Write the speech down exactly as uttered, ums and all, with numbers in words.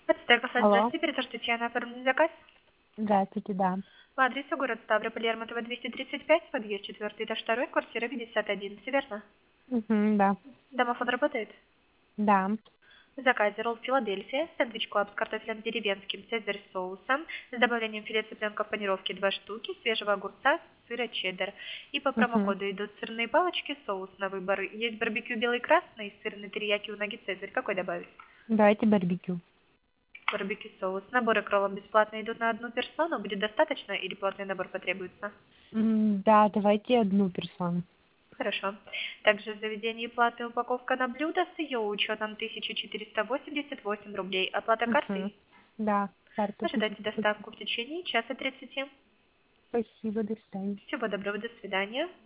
Подстегался, Алло. здравствуйте, передо Татьяна, оформленный заказ. Здравствуйте, да. По адресу город Ставрополь, Лермонтова, двести тридцать пять, подъезд четвертый, этаж второй, квартира пятьдесят один, все верно? Угу, да. Домофон работает? Да. В заказе ролл Филадельфия, сэндвич клаб с картофелем деревенским, цезарь с соусом, с добавлением филе цыпленка в панировке два штуки, свежего огурца, сыра чеддер. И по Угу. промокоду идут сырные палочки, соус на выбор. Есть барбекю белый красный, сырный терияки, унаги, цезарь. Какой добавить? Давайте барбекю. Барбекю соус. Наборы к роллам бесплатно идут на одну персону. Будет достаточно или платный набор потребуется? М, Да, давайте одну персону. Хорошо. Также в заведении платная упаковка на блюдо с ее учетом тысяча четыреста восемьдесят восемь рублей. Оплата Угу. картой? Да, карта Ожидайте тысяча. доставку в течение часа тридцати. Спасибо, до свидания. Всего доброго, до свидания.